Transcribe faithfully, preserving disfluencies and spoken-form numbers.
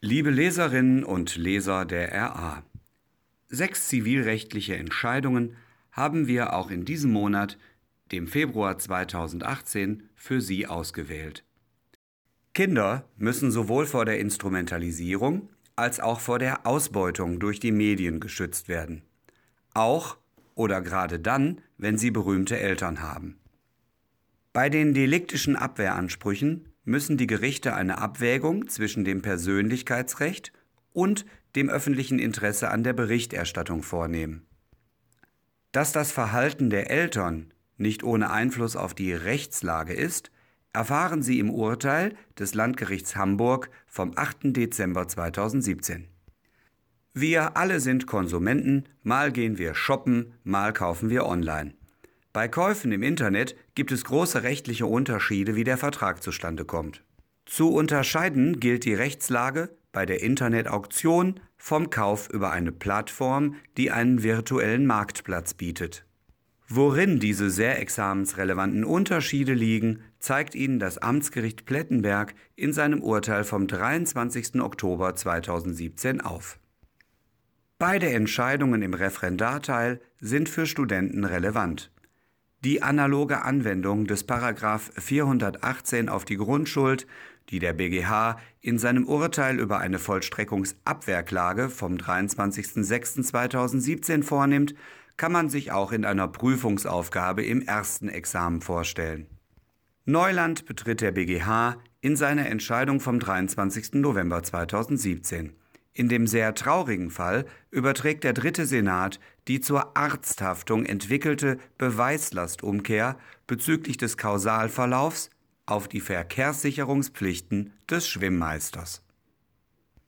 Liebe Leserinnen und Leser der R A, sechs zivilrechtliche Entscheidungen haben wir auch in diesem Monat, dem Februar zweitausendachtzehn, für Sie ausgewählt. Kinder müssen sowohl vor der Instrumentalisierung als auch vor der Ausbeutung durch die Medien geschützt werden. Auch oder gerade dann, wenn sie berühmte Eltern haben. Bei den deliktischen Abwehransprüchen müssen die Gerichte eine Abwägung zwischen dem Persönlichkeitsrecht und dem öffentlichen Interesse an der Berichterstattung vornehmen. Dass das Verhalten der Eltern nicht ohne Einfluss auf die Rechtslage ist, erfahren Sie im Urteil des Landgerichts Hamburg vom achten Dezember zweitausendsiebzehn. Wir alle sind Konsumenten, mal gehen wir shoppen, mal kaufen wir online. Bei Käufen im Internet gibt es große rechtliche Unterschiede, wie der Vertrag zustande kommt. Zu unterscheiden gilt die Rechtslage bei der Internetauktion vom Kauf über eine Plattform, die einen virtuellen Marktplatz bietet. Worin diese sehr examensrelevanten Unterschiede liegen, zeigt Ihnen das Amtsgericht Plettenberg in seinem Urteil vom dreiundzwanzigsten Oktober zweitausendsiebzehn auf. Beide Entscheidungen im Referendarteil sind für Studenten relevant. Die analoge Anwendung des Paragraph vierhundertachtzehn auf die Grundschuld, die der B G H in seinem Urteil über eine Vollstreckungsabwehrklage vom dreiundzwanzigsten sechsten zweitausendsiebzehn vornimmt, kann man sich auch in einer Prüfungsaufgabe im ersten Examen vorstellen. Neuland betritt der B G H in seiner Entscheidung vom dreiundzwanzigsten November zweitausendsiebzehn. In dem sehr traurigen Fall überträgt der dritte Senat die zur Arzthaftung entwickelte Beweislastumkehr bezüglich des Kausalverlaufs auf die Verkehrssicherungspflichten des Schwimmmeisters.